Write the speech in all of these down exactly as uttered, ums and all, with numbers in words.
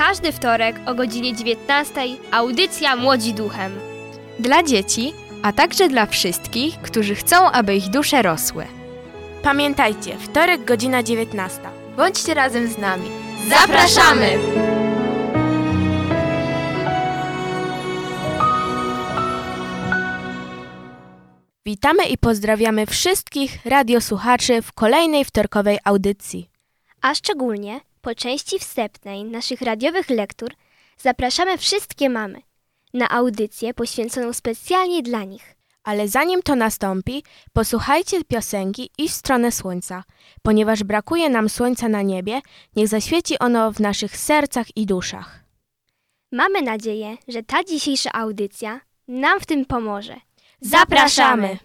każdy wtorek o godzinie dziewiętnastej audycja Młodzi Duchem. Dla dzieci, a także dla wszystkich, którzy chcą, aby ich dusze rosły. Pamiętajcie, wtorek godzina dziewiętnasta. Bądźcie razem z nami. Zapraszamy! Witamy i pozdrawiamy wszystkich radiosłuchaczy w kolejnej wtorkowej audycji. A szczególnie po części wstępnej naszych radiowych lektur zapraszamy wszystkie mamy na audycję poświęconą specjalnie dla nich. Ale zanim to nastąpi, posłuchajcie piosenki Iść w stronę słońca. Ponieważ brakuje nam słońca na niebie, niech zaświeci ono w naszych sercach i duszach. Mamy nadzieję, że ta dzisiejsza audycja nam w tym pomoże. Zapraszamy!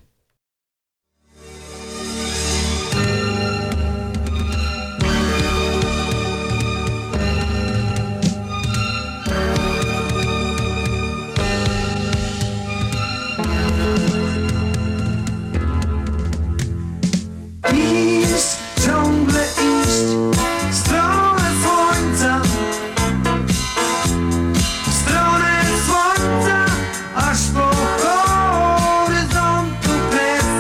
Iść, ciągle iść w stronę słońca, w stronę słońca, aż po horyzontu kres.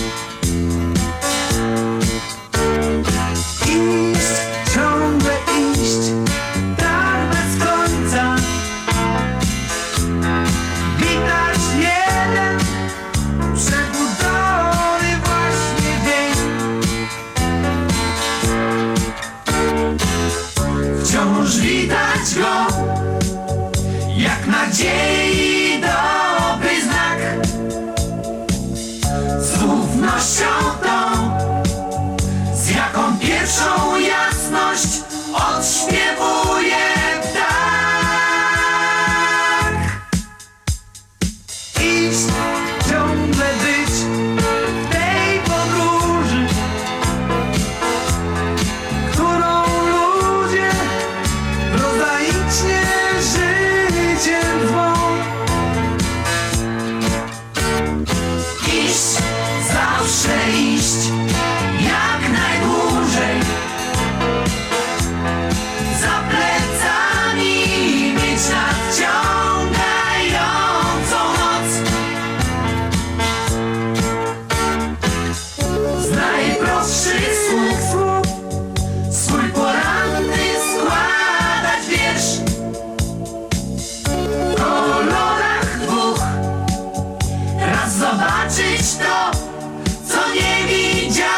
Iść, ciągle iść, tak bez końca. Widać jeden przebudzony właśnie dzień. Wciąż widać go, jak nadziei dobry znak. Z ufnością tą, z jaką pierwszą jasność odśpiewuje ptak. Iść, ciągle być w tej podróży, którą ludzie prozaicznie życiem zwą. Iść, zawsze iść, jak najdłużej. Za plecami mieć nadciągającą noc. Z najprostszych słów swój poranny składać wiersz. W kolorach dwóch raz zobaczyć to, co nie widziałeś.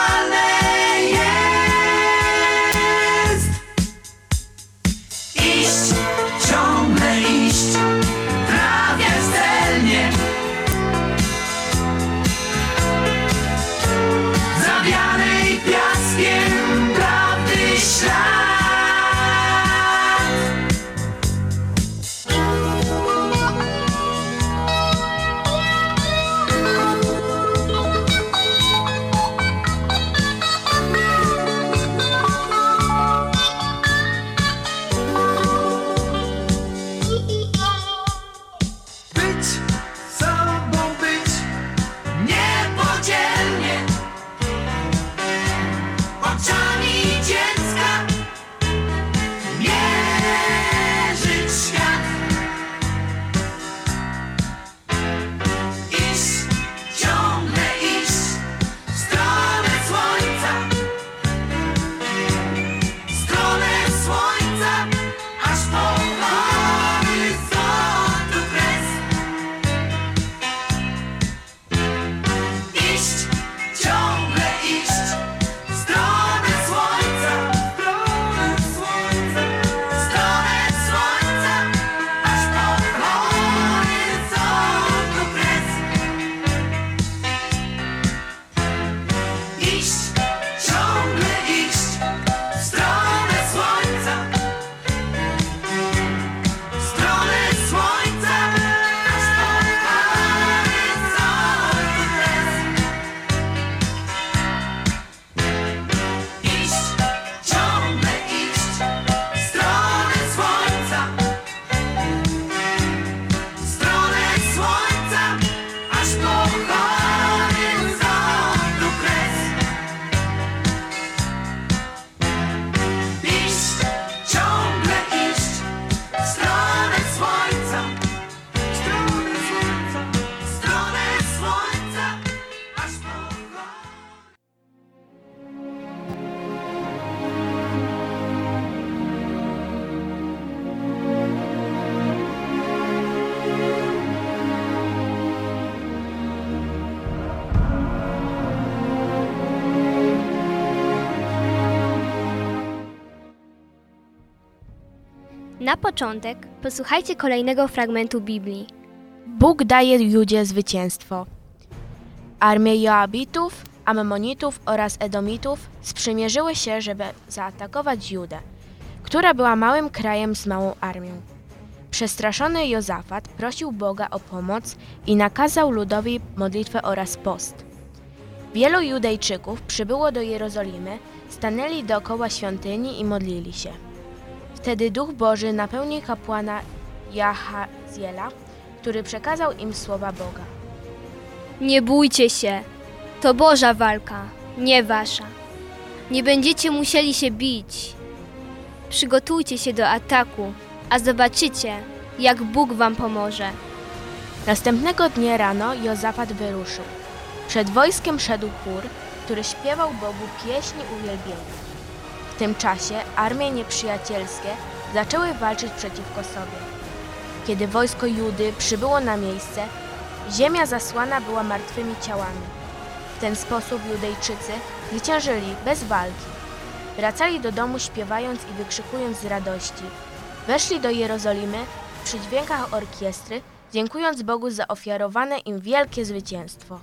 Na początek posłuchajcie kolejnego fragmentu Biblii. Bóg daje Judzie zwycięstwo. Armie Joabitów, Ammonitów oraz Edomitów sprzymierzyły się, żeby zaatakować Judę, która była małym krajem z małą armią. Przestraszony Jozafat prosił Boga o pomoc i nakazał ludowi modlitwę oraz post. Wielu Judejczyków przybyło do Jerozolimy, stanęli dookoła świątyni i modlili się. Wtedy Duch Boży napełnił kapłana Jahaziela, który przekazał im słowa Boga. Nie bójcie się, to Boża walka, nie wasza. Nie będziecie musieli się bić. Przygotujcie się do ataku, a zobaczycie, jak Bóg wam pomoże. Następnego dnia rano Jozafat wyruszył. Przed wojskiem szedł chór, który śpiewał Bogu pieśni uwielbienia. W tym czasie armie nieprzyjacielskie zaczęły walczyć przeciwko sobie. Kiedy wojsko Judy przybyło na miejsce, ziemia zasłana była martwymi ciałami. W ten sposób Judejczycy zwyciężyli bez walki. Wracali do domu śpiewając i wykrzykując z radości. Weszli do Jerozolimy przy dźwiękach orkiestry, dziękując Bogu za ofiarowane im wielkie zwycięstwo.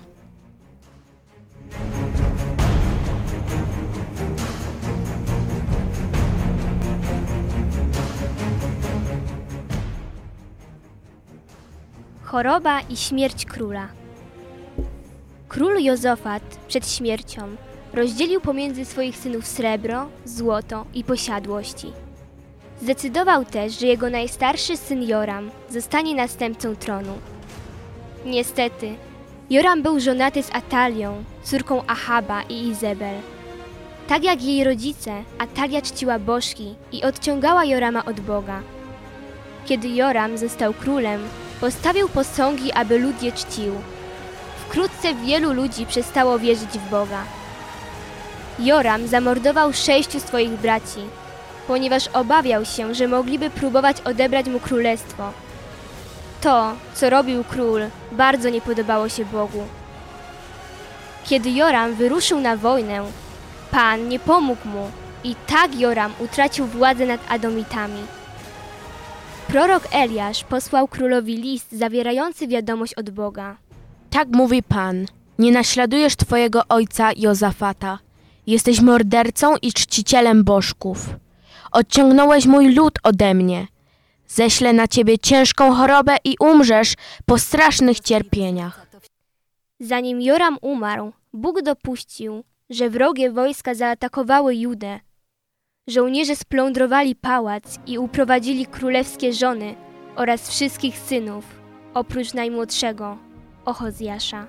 Choroba i śmierć króla. Król Jozafat przed śmiercią rozdzielił pomiędzy swoich synów srebro, złoto i posiadłości. Zdecydował też, że jego najstarszy syn Joram zostanie następcą tronu. Niestety, Joram był żonaty z Atalią, córką Ahaba i Izebel. Tak jak jej rodzice, Atalia czciła bożki i odciągała Jorama od Boga. Kiedy Joram został królem, postawił posągi, aby lud je czcił. Wkrótce wielu ludzi przestało wierzyć w Boga. Joram zamordował sześciu swoich braci, ponieważ obawiał się, że mogliby próbować odebrać mu królestwo. To, co robił król, bardzo nie podobało się Bogu. Kiedy Joram wyruszył na wojnę, Pan nie pomógł mu i tak Joram utracił władzę nad Adomitami. Prorok Eliasz posłał królowi list zawierający wiadomość od Boga. Tak mówi Pan, nie naśladujesz twojego ojca Jozafata. Jesteś mordercą i czcicielem bożków. Odciągnąłeś mój lud ode mnie. Ześlę na ciebie ciężką chorobę i umrzesz po strasznych cierpieniach. Zanim Joram umarł, Bóg dopuścił, że wrogie wojska zaatakowały Judę. Żołnierze splądrowali pałac i uprowadzili królewskie żony oraz wszystkich synów, oprócz najmłodszego, Ochozjasza.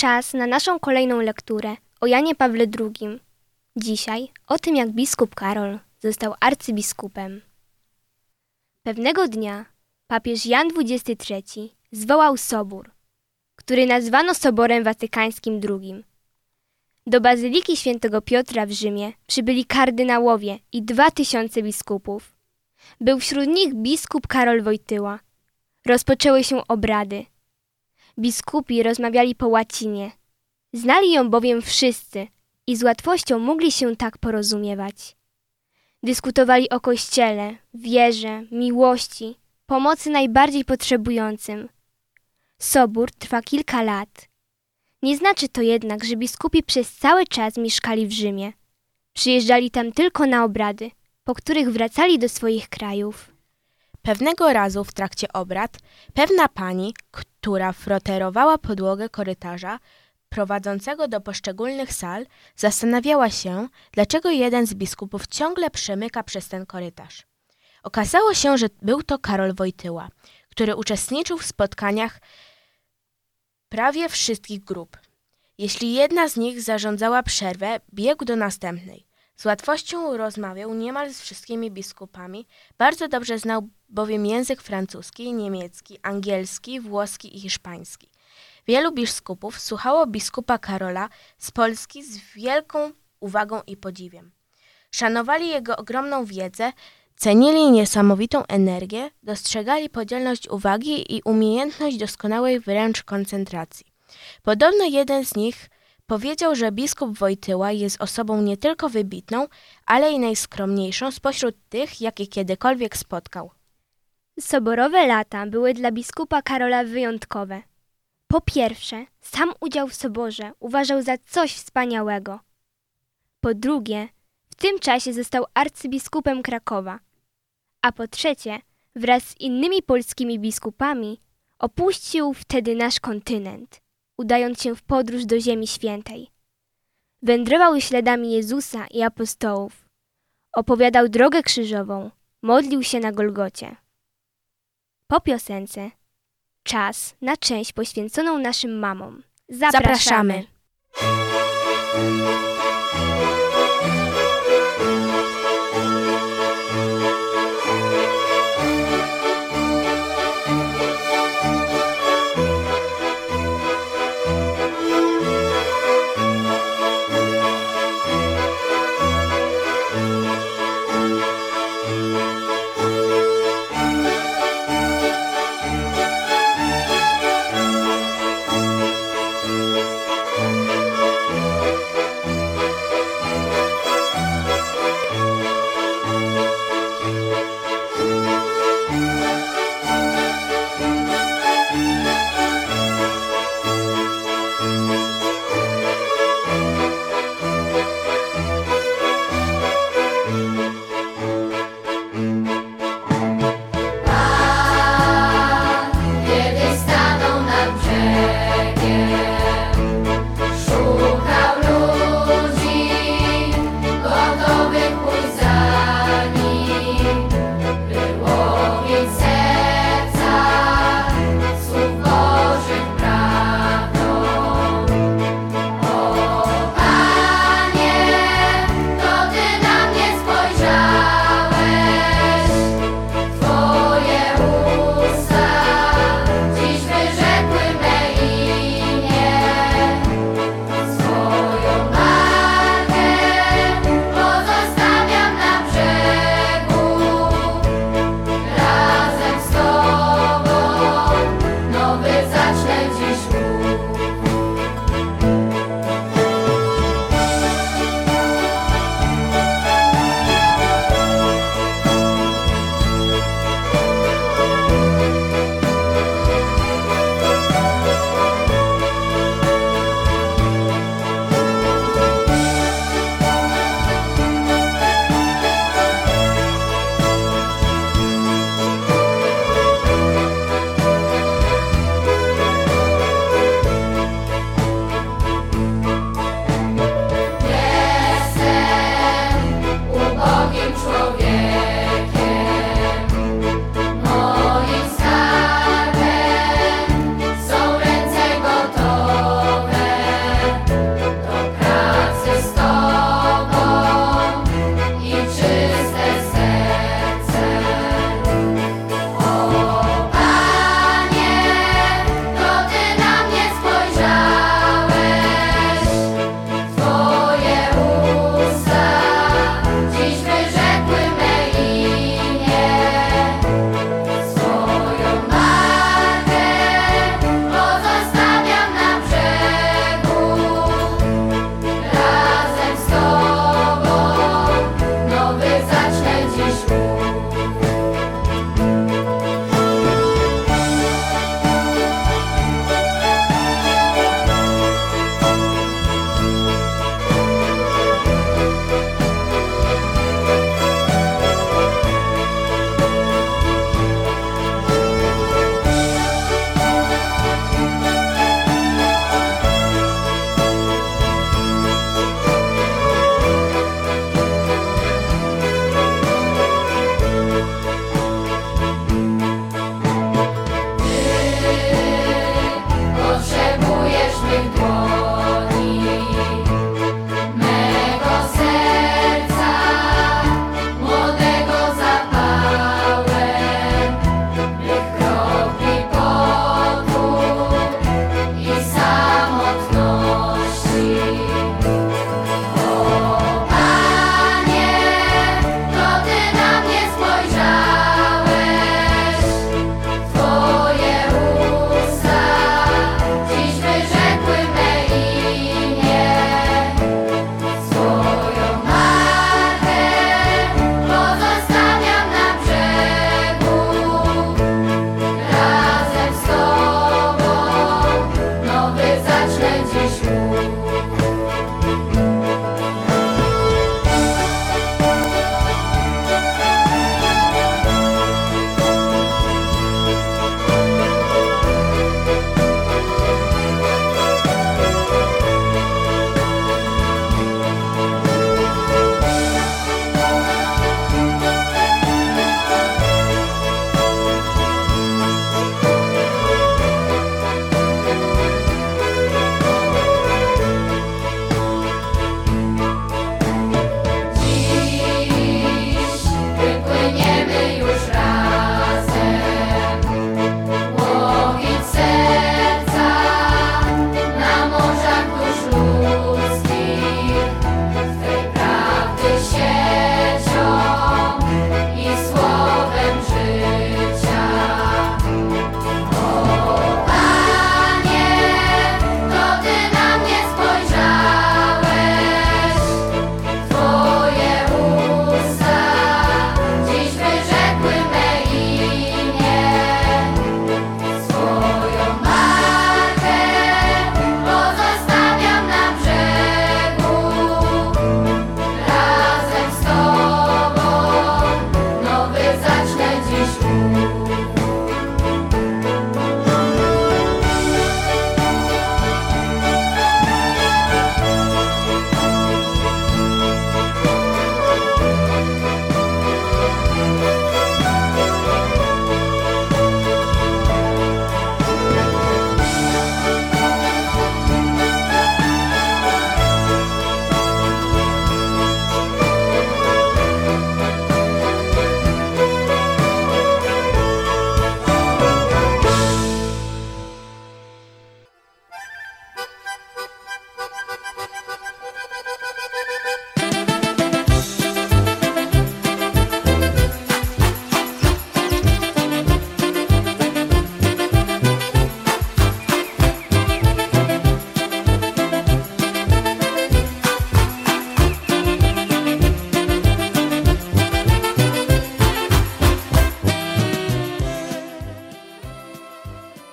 czas na naszą kolejną lekturę o Janie Pawle drugim. Dzisiaj o tym, jak biskup Karol został arcybiskupem. Pewnego dnia papież Jan dwudziesty trzeci zwołał sobór, który nazwano Soborem Watykańskim drugim. Do Bazyliki Świętego Piotra w Rzymie przybyli kardynałowie i dwa tysiące biskupów. Był wśród nich biskup Karol Wojtyła. Rozpoczęły się obrady. Biskupi rozmawiali po łacinie. Znali ją bowiem wszyscy i z łatwością mogli się tak porozumiewać. Dyskutowali o Kościele, wierze, miłości, pomocy najbardziej potrzebującym. Sobór trwa kilka lat. Nie znaczy to jednak, że biskupi przez cały czas mieszkali w Rzymie. Przyjeżdżali tam tylko na obrady, po których wracali do swoich krajów. Pewnego razu w trakcie obrad pewna pani, która froterowała podłogę korytarza prowadzącego do poszczególnych sal, zastanawiała się, dlaczego jeden z biskupów ciągle przemyka przez ten korytarz. Okazało się, że był to Karol Wojtyła, który uczestniczył w spotkaniach prawie wszystkich grup. Jeśli jedna z nich zarządzała przerwę, biegł do następnej. Z łatwością rozmawiał niemal z wszystkimi biskupami, bardzo dobrze znał bowiem język francuski, niemiecki, angielski, włoski i hiszpański. Wielu biskupów słuchało biskupa Karola z Polski z wielką uwagą i podziwiem. Szanowali jego ogromną wiedzę, cenili niesamowitą energię, dostrzegali podzielność uwagi i umiejętność doskonałej wręcz koncentracji. Podobno jeden z nich powiedział, że biskup Wojtyła jest osobą nie tylko wybitną, ale i najskromniejszą spośród tych, jakie kiedykolwiek spotkał. Soborowe lata były dla biskupa Karola wyjątkowe. Po pierwsze, sam udział w soborze uważał za coś wspaniałego. Po drugie, w tym czasie został arcybiskupem Krakowa. A po trzecie, wraz z innymi polskimi biskupami opuścił wtedy nasz kontynent, udając się w podróż do Ziemi Świętej. Wędrował śladami Jezusa i apostołów. Opowiadał drogę krzyżową, modlił się na Golgocie. Po piosence czas na część poświęconą naszym mamom. Zapraszamy! Zapraszamy.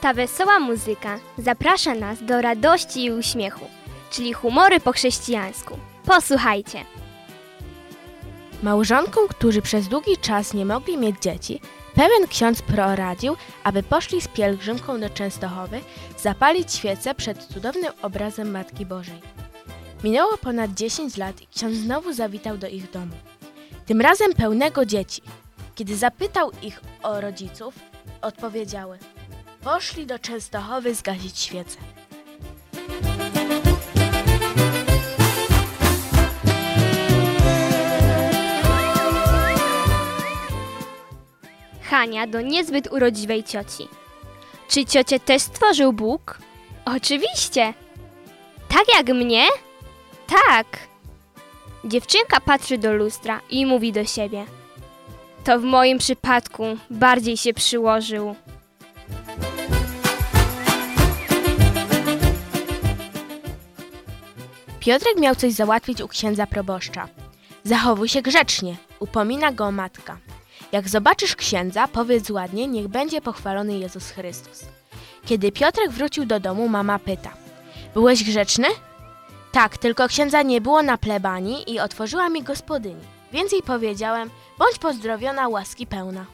Ta wesoła muzyka zaprasza nas do radości i uśmiechu, czyli humory po chrześcijańsku. Posłuchajcie. Małżonkom, którzy przez długi czas nie mogli mieć dzieci, pewien ksiądz proradził, aby poszli z pielgrzymką do Częstochowy zapalić świecę przed cudownym obrazem Matki Bożej. Minęło ponad dziesięć lat i ksiądz znowu zawitał do ich domu. Tym razem pełnego dzieci. Kiedy zapytał ich o rodziców, odpowiedziały: poszli do Częstochowy zgasić świecę. Hania do niezbyt urodziwej cioci. Czy ciocię też stworzył Bóg? Oczywiście. Tak jak mnie? Tak. Dziewczynka patrzy do lustra i mówi do siebie: to w moim przypadku bardziej się przyłożył. Piotrek miał coś załatwić u księdza proboszcza. Zachowuj się grzecznie, upomina go matka. Jak zobaczysz księdza, powiedz ładnie, niech będzie pochwalony Jezus Chrystus. Kiedy Piotrek wrócił do domu, mama pyta: byłeś grzeczny? Tak, tylko księdza nie było na plebanii i otworzyła mi gospodyni. Więc jej powiedziałem: bądź pozdrowiona, łaski pełna.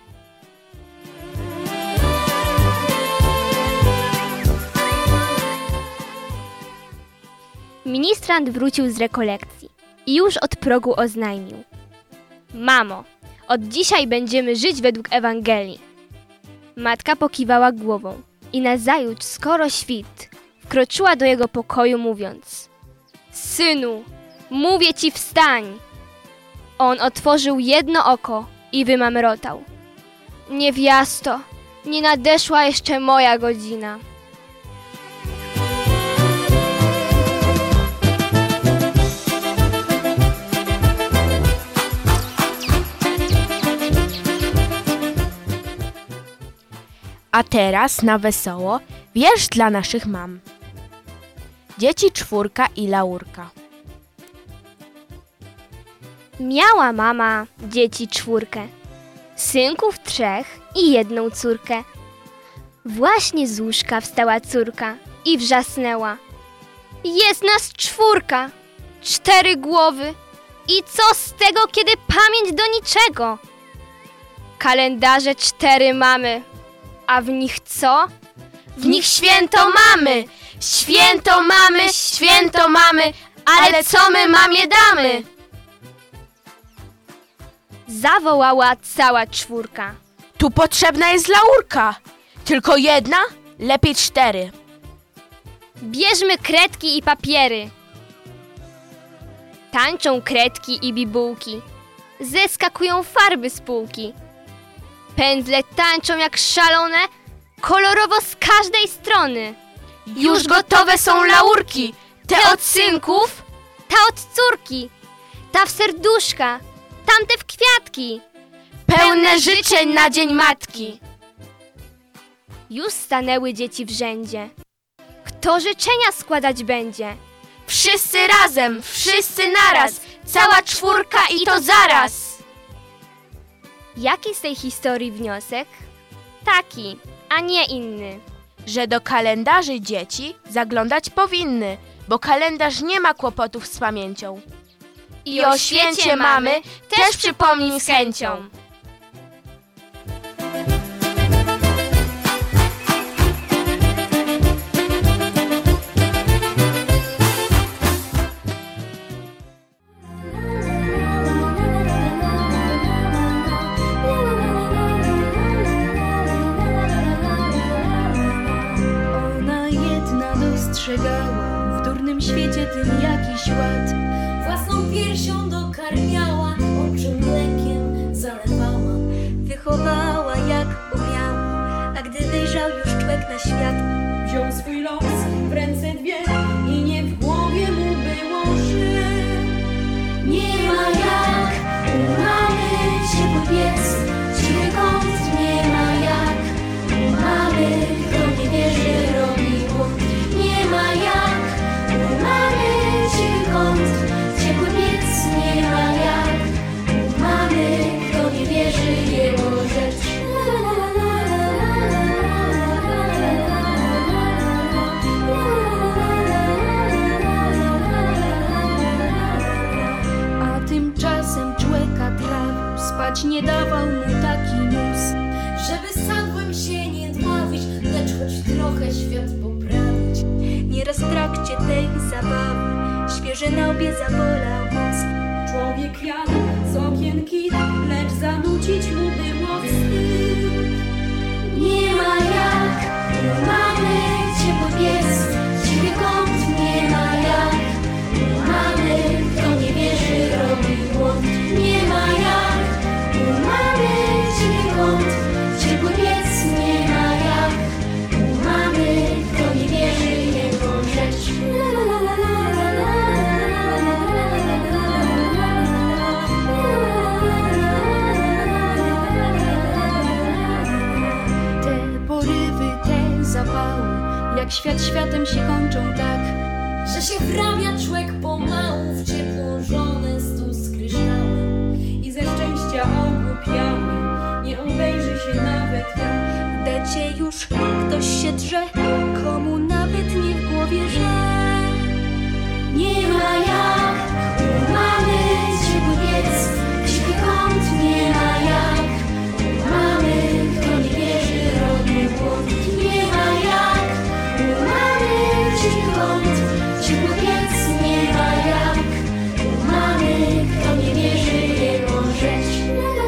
Ministrant wrócił z rekolekcji i już od progu oznajmił: mamo, od dzisiaj będziemy żyć według Ewangelii. Matka pokiwała głową i nazajutrz, skoro świt, wkroczyła do jego pokoju mówiąc: synu, mówię ci, wstań. On otworzył jedno oko i wymamrotał: niewiasto, nie nadeszła jeszcze moja godzina. A teraz na wesoło wiersz dla naszych mam. Dzieci czwórka i laurka. Miała mama dzieci czwórkę, synków trzech i jedną córkę. Właśnie z łóżka wstała córka i wrzasnęła: jest nas czwórka, cztery głowy i co z tego, kiedy pamięć do niczego? Kalendarze cztery mamy, a w nich co? W nich święto mamy, święto mamy, święto mamy, ale co my mamie damy? Zawołała cała czwórka. Tu potrzebna jest laurka. Tylko jedna? Lepiej cztery. Bierzmy kredki i papiery. Tańczą kredki i bibułki, zeskakują farby z półki. Pędzle tańczą jak szalone, kolorowo z każdej strony. Już gotowe są laurki, te od synków, ta od córki, ta w serduszka, tamte w kwiatki. pełne życzeń na Dzień Matki. Już stanęły dzieci w rzędzie. Kto życzenia składać będzie? Wszyscy razem, wszyscy naraz, cała czwórka i to zaraz. Jaki z tej historii wniosek? Taki, a nie inny. Że do kalendarzy dzieci zaglądać powinny, bo kalendarz nie ma kłopotów z pamięcią. I o święcie mamy też przypomnij z chęcią. Ona jedna dostrzegała w durnym świecie tym jakiś ład. Własną piersią dokarmiała, oczy mlekiem zalewała. Wychowała jak umiała, a gdy wyjrzał już człowiek na świat, wziął swój los w ręce dwie i nie w głowie mu było, że nie ma jak u mamy ciepły pies, cichy kąt, nie ma jak u mamy, kto nie wierzy, robi błąd. Nie ma jak u mamy cichy kąt, ciepły pies, nie ma jak u mamy, kto nie wierzy, jego rzecz. spać nie dawał mu taki mus, żeby sadłem się nie dławić, lecz choć trochę świat poprawić. Nieraz w trakcie tej zabawy świeży na łbie zabolał nos. Człowiek jadł z okienki, lecz zanucić mu było wstyd. Nie ma jak u mamy ciepły pies, cichy kąt, nie ma jak u mamy, kto nie wierzy robi błąd. Nie ma jak u mamy cichy kąt, ciepły pies, nie ma jak u mamy, kto nie wierzy jego rzecz. Te porywy, te zapały, jak świat światem się kończą tak, że się wrabia człek pomału w ciepłą żonę stół z kryształem i ze szczęścia ogłupiały nie obejrzy się nawet ja. W becie już ktoś się drze, komu nawet nie w głowie, że nie ma jak u mamy ciepły pies, cichy kąt, nie ma jak u mamy, kto nie wierzy robi błąd. Nie ma jak u mamy cichy kąt, ciepły pies, nie ma jak u mamy, kto nie wierzy jego rzecz.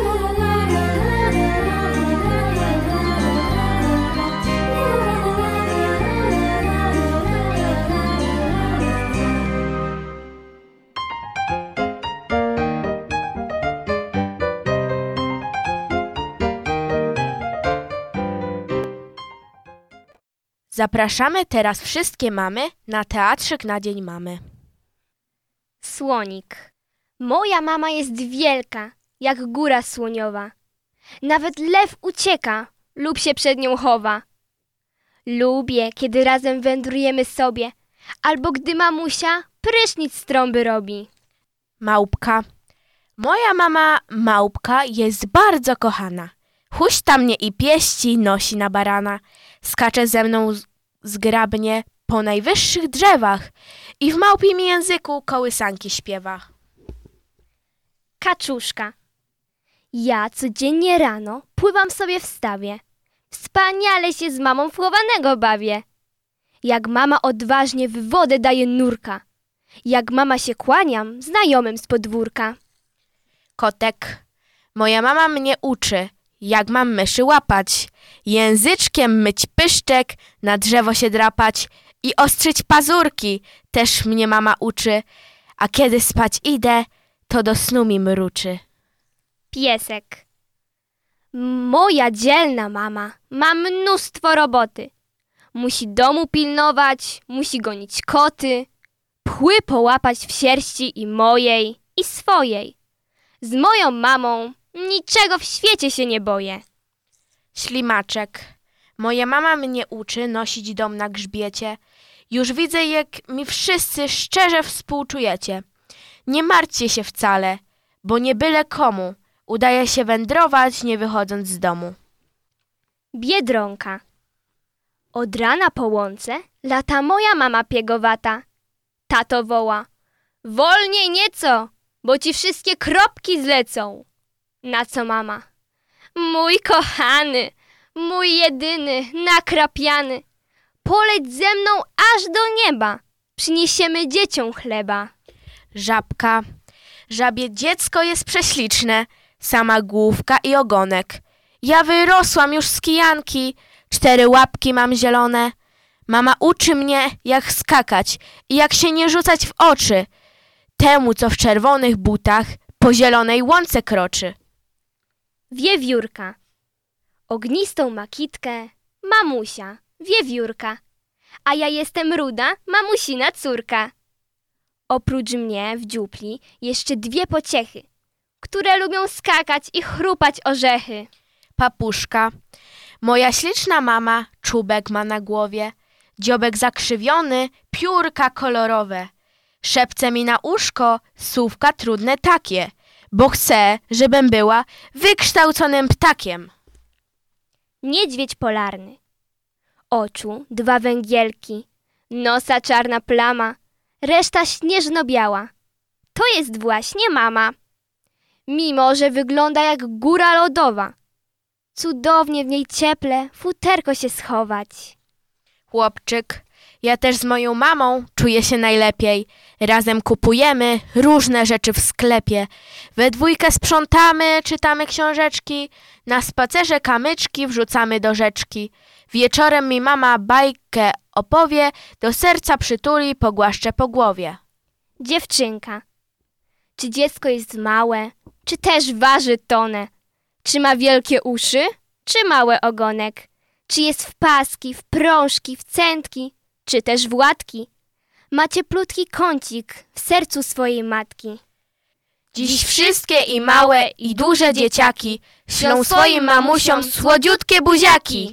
Zapraszamy teraz wszystkie mamy na teatrzyk na Dzień Mamy. Słonik. Moja mama jest wielka, jak góra słoniowa. Nawet lew ucieka lub się przed nią chowa. Lubię, kiedy razem wędrujemy sobie, albo gdy mamusia prysznic z trąby robi. Małpka. Moja mama małpka jest bardzo kochana. Huśta mnie i pieści nosi na barana. Skacze ze mną z- zgrabnie po najwyższych drzewach i w małpim języku kołysanki śpiewa. Kaczuszka. Ja codziennie rano pływam sobie w stawie. Wspaniale się z mamą w chowanego bawię. Jak mama odważnie w wodę daje nurka. Jak mama się kłaniam znajomym z podwórka. Kotek. Moja mama mnie uczy, jak mam myszy łapać, języczkiem myć pyszczek, na drzewo się drapać i ostrzyć pazurki. Też mnie mama uczy, a kiedy spać idę, to do snu mi mruczy. Piesek. Moja dzielna mama ma mnóstwo roboty. Musi domu pilnować, musi gonić koty, pchły połapać w sierści i mojej, i swojej. Z moją mamą niczego w świecie się nie boję. Ślimaczek. Moja mama mnie uczy nosić dom na grzbiecie. Już widzę, jak mi wszyscy szczerze współczujecie. Nie martwcie się wcale, bo nie byle komu udaje się wędrować, nie wychodząc z domu. Biedronka. Od rana po łące lata moja mama piegowata. Tato woła: wolniej nieco, bo ci wszystkie kropki zlecą. Na co mama: mój kochany, mój jedyny, nakrapiany, poleć ze mną aż do nieba, przyniesiemy dzieciom chleba. Żabka. Żabie dziecko jest prześliczne, sama główka i ogonek. Ja wyrosłam już z kijanki, cztery łapki mam zielone. Mama uczy mnie, jak skakać i jak się nie rzucać w oczy temu, co w czerwonych butach po zielonej łące kroczy. Wiewiórka. Ognistą ma kitkę mamusia, wiewiórka, a ja jestem ruda, mamusina córka. Oprócz mnie w dziupli jeszcze dwie pociechy, które lubią skakać i chrupać orzechy. Papuszka. Moja śliczna mama czubek ma na głowie, dziobek zakrzywiony, piórka kolorowe. Szepce mi na uszko słówka trudne takie, bo chce, żebym była wykształconym ptakiem. Niedźwiedź polarny. Oczu dwa węgielki, nosa czarna plama, reszta śnieżno-biała. To jest właśnie mama. mimo że wygląda jak góra lodowa. Cudownie w niej cieple, futerko się schować. Chłopczyk, ja też z moją mamą czuję się najlepiej. Razem kupujemy różne rzeczy w sklepie. We dwójkę sprzątamy, czytamy książeczki. Na spacerze kamyczki wrzucamy do rzeczki. Wieczorem mi mama bajkę opowie, do serca przytuli, pogłaszczę po głowie. Dziewczynka. Czy dziecko jest małe, czy też waży tonę? Czy ma wielkie uszy, czy mały ogonek? Czy jest w paski, w prążki, w cętki, czy też w łatki? Ma cieplutki kącik w sercu swojej matki. Dziś wszystkie i małe, i duże dzieciaki ślą swoim mamusiom słodziutkie buziaki.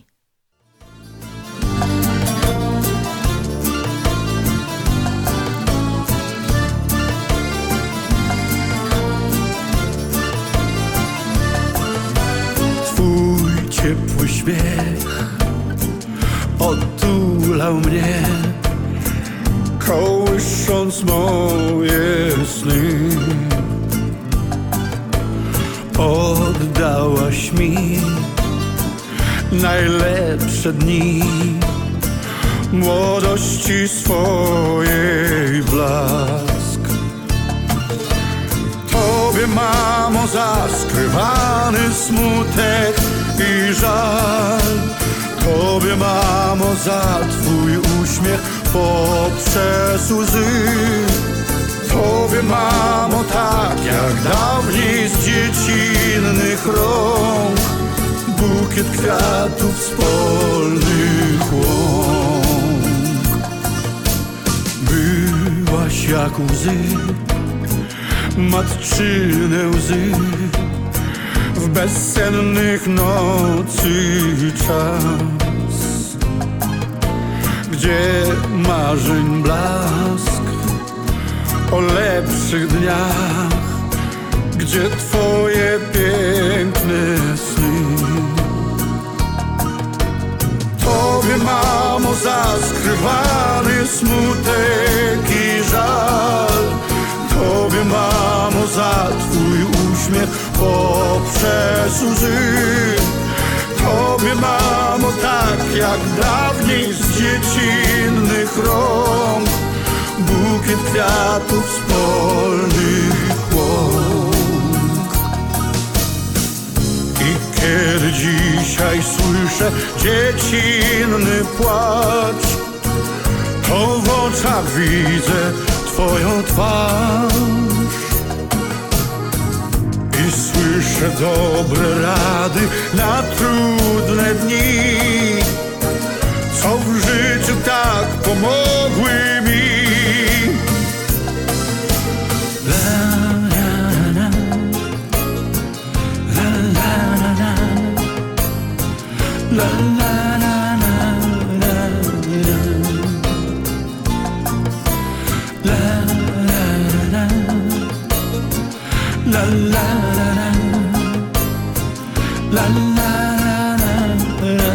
Twój ciepły śmiech otulał mnie, kołysząc moje sny. Oddałaś mi najlepsze dni młodości swojej blask. Tobie, mamo, za skrywany smutek i żal. Tobie, mamo, za twój uśmiech poprzez łzy. Tobie, mamo, tak jak dawniej z dziecinnych rąk bukiet kwiatów z polnych łąk. Byłaś jak łzy, matczyne łzy, w bezsennych nocy czas, gdzie marzeń blask o lepszych dniach, gdzie twoje piękne sny. Tobie, mamo, za skrywany smutek i żal. Tobie, mamo, za twój uśmiech poprzez łzy. Tobie, mamo, tak jak dawniej z dziecinnych rąk bukiet kwiatów z polnych łąk. I kiedy dzisiaj słyszę dziecinny płacz, to w oczach widzę twoją twarz. I słyszę dobre rady na trudne dni, co w życiu tak pomogły mi. La la la la la la la la la la la.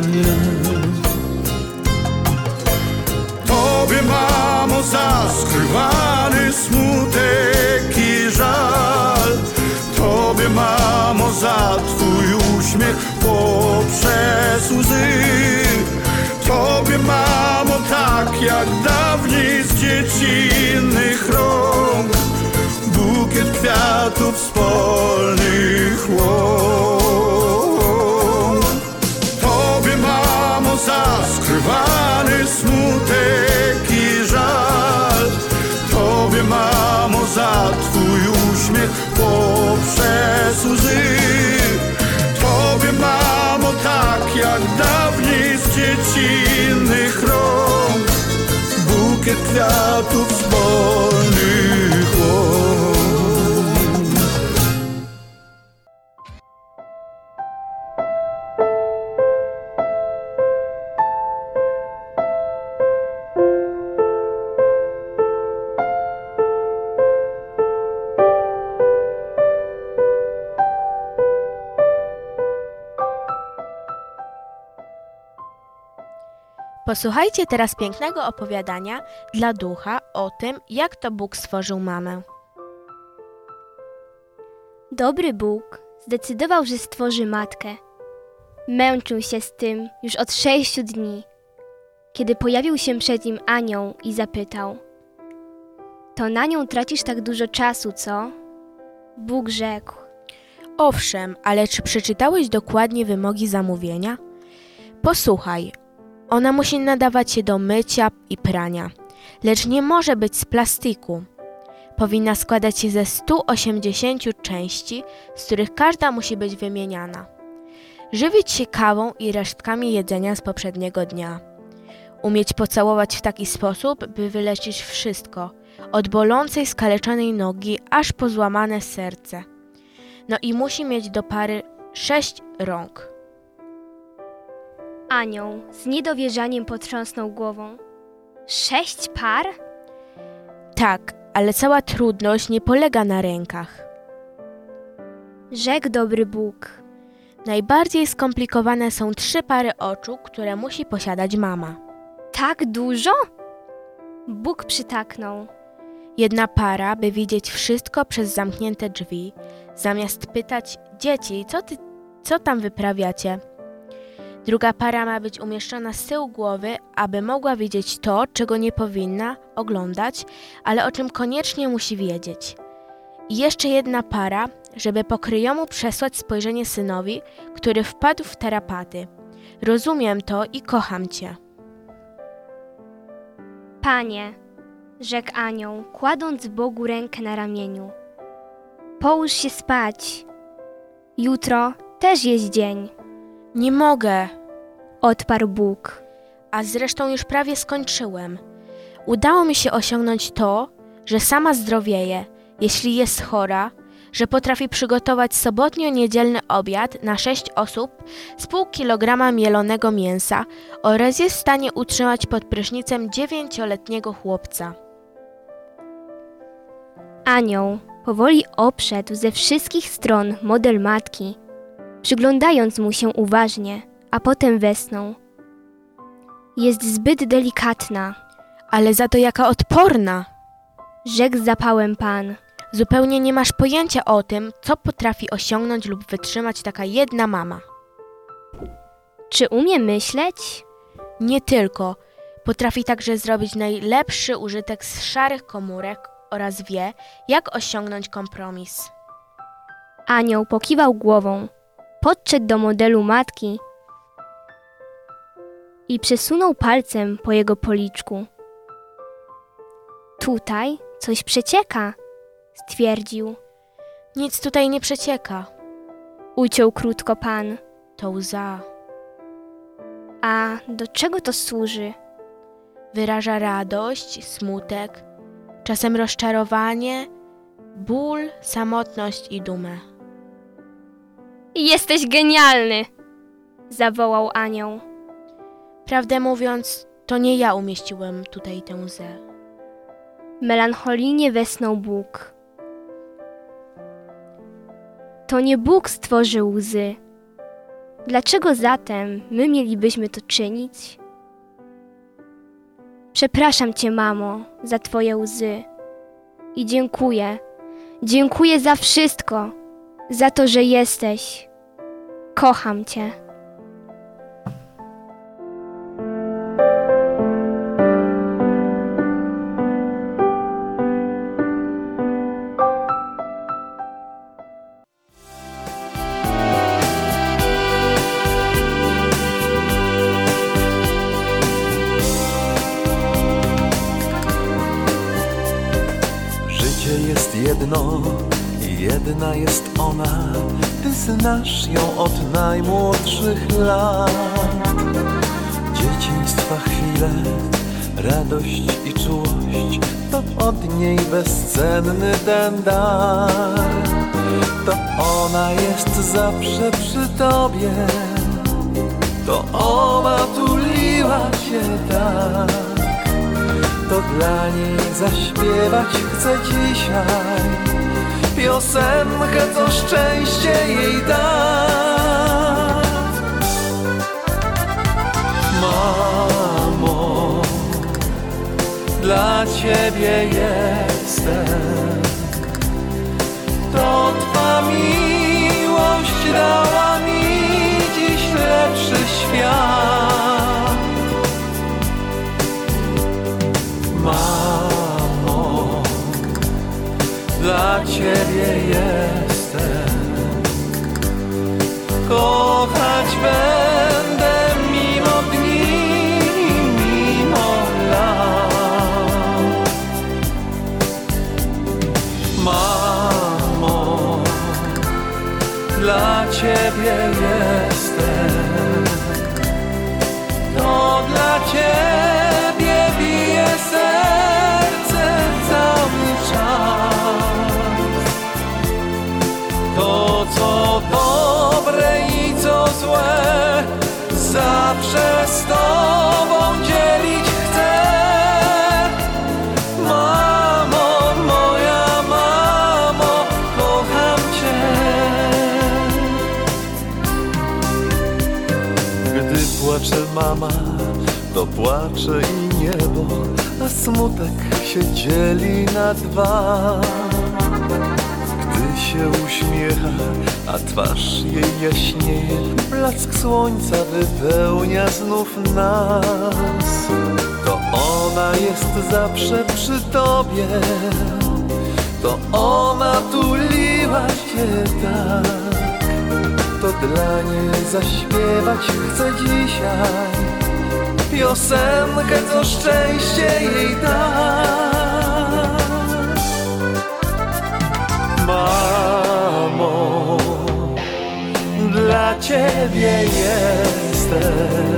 Tobie, mamo, za skrywany smutek i żal. Tobie, mamo, za twój uśmiech poprzez łzy. Tobie, mamo, tak jak dawniej z dziecinnych rąk bukiet kwiatów z polnych łąk. Tobie, mamo, za skrywany smutek i żal. Tobie, mamo, za twój uśmiech poprzez łzy. Tobie, mamo, tak jak dawniej z dziecinnych rąk bukiet kwiatów z polnych łąk. Posłuchajcie teraz pięknego opowiadania dla ducha o tym, jak to Bóg stworzył mamę. Dobry Bóg zdecydował, że stworzy matkę. Męczył się z tym już od sześciu dni, kiedy pojawił się przed nim anioł i zapytał: to na nią tracisz tak dużo czasu, co? Bóg rzekł: Owszem, ale czy przeczytałeś dokładnie wymogi zamówienia? Posłuchaj, ona musi nadawać się do mycia i prania, lecz nie może być z plastiku. Powinna składać się ze stu osiemdziesięciu części, z których każda musi być wymieniana. Żywić się kawą i resztkami jedzenia z poprzedniego dnia. Umieć pocałować w taki sposób, by wyleczyć wszystko, od bolącej, skaleczonej nogi, aż po złamane serce. No i musi mieć do pary sześć rąk. Anioł z niedowierzaniem potrząsnął głową. Sześć par? Tak, ale cała trudność nie polega na rękach. Rzekł dobry Bóg: Najbardziej skomplikowane są trzy pary oczu, które musi posiadać mama. tak dużo? Bóg przytaknął. Jedna para, by widzieć wszystko przez zamknięte drzwi, zamiast pytać: dzieci, co, ty, co tam wyprawiacie? Druga para ma być umieszczona z tyłu głowy, aby mogła widzieć to, czego nie powinna oglądać, ale o czym koniecznie musi wiedzieć. I jeszcze jedna para, żeby pokryjomu przesłać spojrzenie synowi, który wpadł w tarapaty. Rozumiem to i kocham cię. Panie, rzekł anioł, kładąc Bogu rękę na ramieniu, połóż się spać. Jutro też jest dzień. Nie mogę, Odparł Bóg. a zresztą już prawie skończyłem. Udało mi się osiągnąć to, że sama zdrowieje, jeśli jest chora, że potrafi przygotować sobotnio-niedzielny obiad na sześć osób z pół kilograma mielonego mięsa oraz jest w stanie utrzymać pod prysznicem dziewięcioletniego chłopca. Anioł powoli obszedł ze wszystkich stron model matki, przyglądając mu się uważnie, a potem westchnął. Jest zbyt delikatna, Ale za to jaka odporna! rzekł z zapałem Pan. Zupełnie nie masz pojęcia o tym, co potrafi osiągnąć lub wytrzymać taka jedna mama. Czy umie myśleć? Nie tylko. Potrafi także zrobić najlepszy użytek z szarych komórek oraz wie, jak osiągnąć kompromis. Anioł pokiwał głową, podszedł do modelu matki i przesunął palcem po jego policzku. Tutaj coś przecieka, stwierdził. Nic tutaj nie przecieka. Uciął krótko Pan. To łza. A do czego to służy? Wyraża radość, smutek, czasem rozczarowanie, ból, samotność i dumę. Jesteś genialny! Zawołał anioł. Prawdę mówiąc, to nie ja umieściłem tutaj tę łzę. Melancholijnie westchnął Bóg. To nie Bóg stworzył łzy. Dlaczego zatem my mielibyśmy to czynić? Przepraszam Cię, mamo, za Twoje łzy. I dziękuję. Dziękuję za wszystko. Za to, że jesteś. Kocham Cię. Jest jedno i jedna jest ona, ty znasz ją od najmłodszych lat. Dzieciństwa chwile, radość i czułość, to od niej bezcenny ten dar. To ona jest zawsze przy tobie, to ona tuliła cię tak. To dla niej zaśpiewać chcę dzisiaj piosenkę, co szczęście jej da. Mamo, dla ciebie jestem, to twa miłość. Ciebie jestem. Kochać będę mimo dni, mimo lat. Mamo, dla Ciebie jestem. To dla Ciebie bije serce cały czas. To, co dobre i co złe, zawsze z Tobą dzielić chcę. Mamo, moja mamo, kocham Cię. Gdy płacze mama, to płacze i niebo, a smutek się dzieli na dwa. Gdy się uśmiecha, a twarz jej jaśnieje, blask słońca wypełnia znów nas. To ona jest zawsze przy Tobie, to ona tuliła Cię tak. To dla niej zaśpiewać chcę dzisiaj piosenkę, co szczęście jej da. Mamo, dla Ciebie jestem.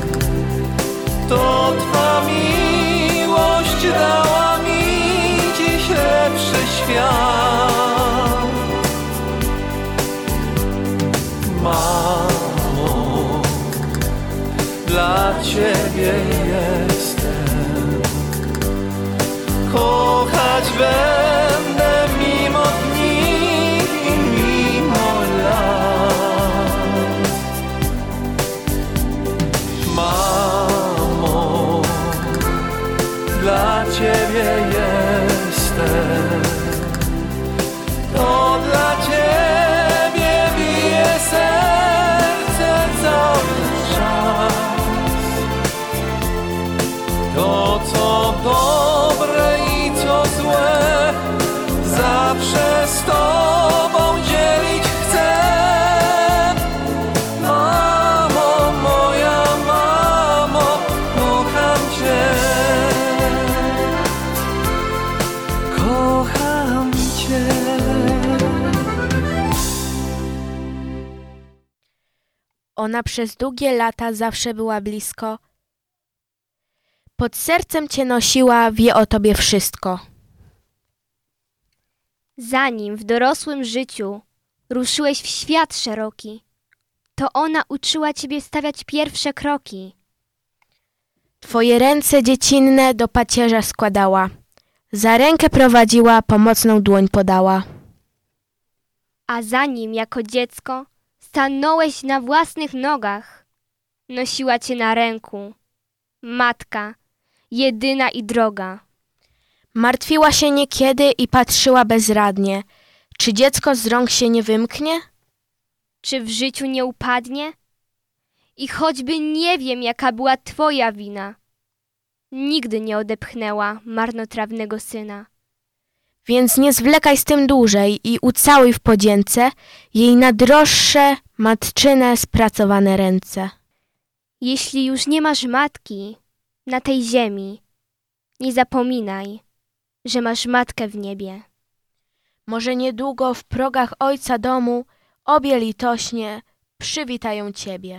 To Twa miłość dała mi dziś lepszy świat. Mamo, dla Ciebie jestem. Kochać będę mimo dni i mimo lat. Mamo, dla Ciebie jestem. To dla Ciebie bije serce cały czas. To, co dobre i co złe, zawsze z Tobą dzielić chcę. Mamo, moja mamo, kocham Cię. Kocham Cię. Ona przez długie lata zawsze była blisko. Pod sercem Cię nosiła, wie o Tobie wszystko. Zanim w dorosłym życiu ruszyłeś w świat szeroki, to ona uczyła Ciebie stawiać pierwsze kroki. Twoje ręce dziecinne do pacierza składała. Za rękę prowadziła, pomocną dłoń podała. A zanim jako dziecko stanąłeś na własnych nogach, nosiła Cię na ręku matka, jedyna i droga. Martwiła się niekiedy i patrzyła bezradnie. Czy dziecko z rąk się nie wymknie? Czy w życiu nie upadnie? I choćby nie wiem, jaka była Twoja wina, nigdy nie odepchnęła marnotrawnego syna. Więc nie zwlekaj z tym dłużej i ucałuj w podzięce jej najdroższe, matczyne, spracowane ręce. Jeśli już nie masz matki na tej ziemi, nie zapominaj, że masz matkę w niebie. Może niedługo w progach Ojca domu obie litośnie przywitają Ciebie.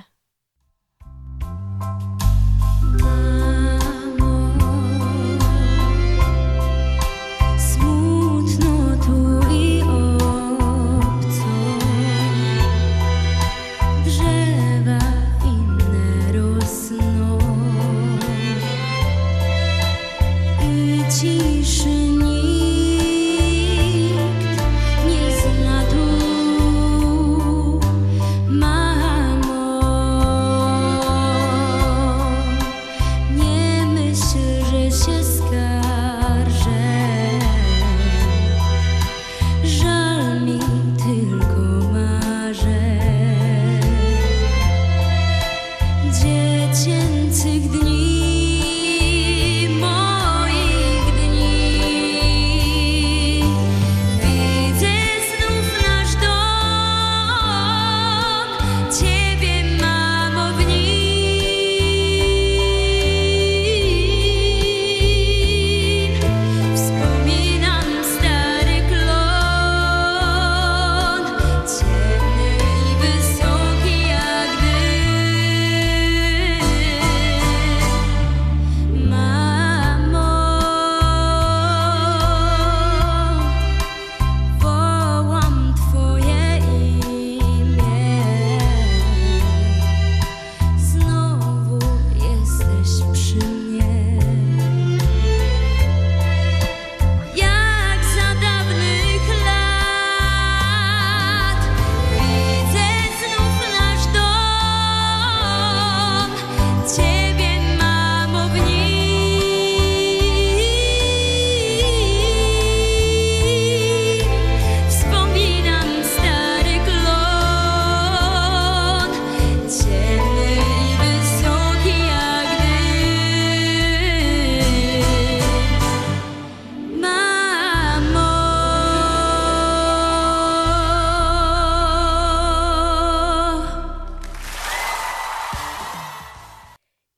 Smutno tu i obco, drzewa inne rosną i ciszy nikt nie zna tu. Mamo,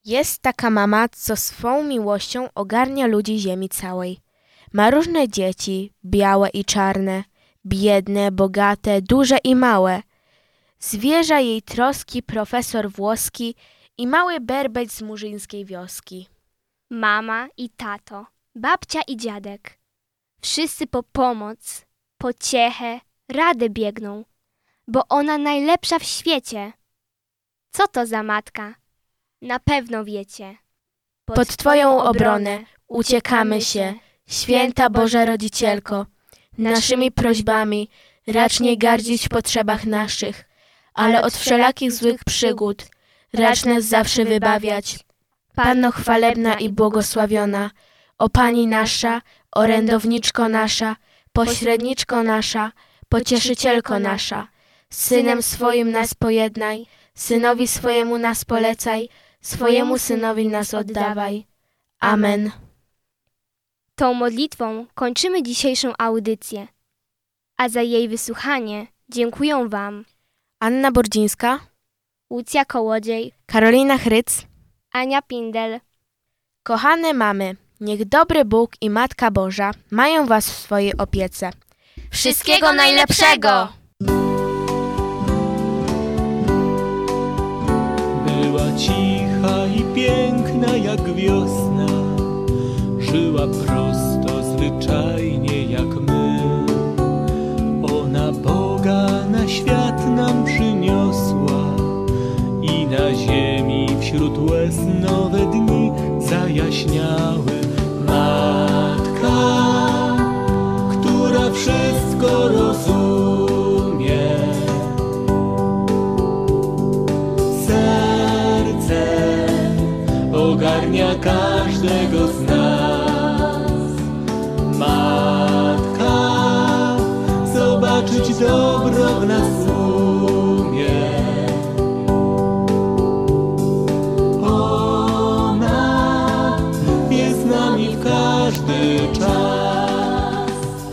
Jest taka mama, co swą miłością ogarnia ludzi ziemi całej. Ma różne dzieci, białe i czarne, biedne, bogate, duże i małe. Zwierza jej troski profesor włoski i mały berbeć z murzyńskiej wioski. Mama i tato, babcia i dziadek. Wszyscy po pomoc, pociechę, radę biegną, bo ona najlepsza w świecie. Co to za matka? Na pewno wiecie. Pod, Pod Twoją obronę uciekamy się, święta Boża Rodzicielko. Naszymi prośbami racz nie gardzić w potrzebach naszych, ale od wszelakich złych przygód racz nas zawsze wybawiać. Panno chwalebna i błogosławiona, o Pani nasza, orędowniczko nasza, pośredniczko nasza, pocieszycielko nasza, Synem swoim nas pojednaj, Synowi swojemu nas polecaj, swojemu Synowi nas oddawaj. Amen. Tą modlitwą kończymy dzisiejszą audycję, a za jej wysłuchanie dziękuję Wam Anna Bordzińska, Łucja Kołodziej, Karolina Chryc. Ania Pindel. Kochane mamy, niech dobry Bóg i Matka Boża mają was w swojej opiece. Wszystkiego najlepszego! Była cicha i piękna jak wiosna, żyła prosto, zwyczajnie jak my. Ona Boga na świat nam przyniosła i na ziemi wśród łez nowe dni zajaśniały. Matka, która wszystko rozumie, ogarnia każdego z nas. Matka, zobaczyć dobro w nas umie. Ona jest z nami w każdy czas.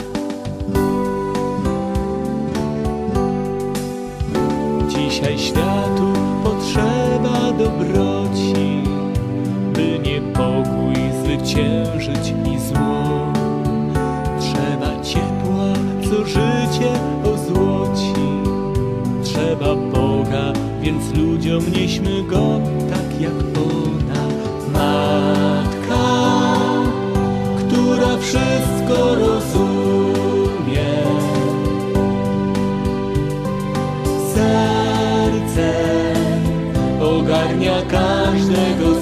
Dzisiaj światu potrzeba dobroci, by niepokój zwyciężyć i zło. Trzeba ciepła, co życie ozłoci. Trzeba Boga, więc ludziom nieśmy Go tak jak ona. Matka, która wszystko rozumie. Serce ogarnia każdego